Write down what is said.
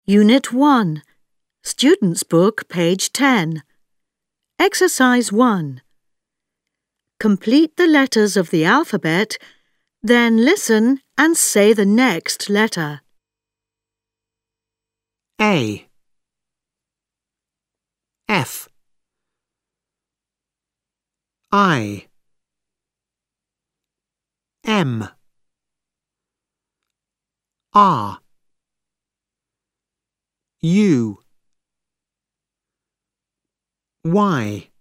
Unit 1, Student's Book, page 10. Exercise 1. Complete the letters of the alphabet, then listen and say the next letter. A, F, I, M, R, U, Y,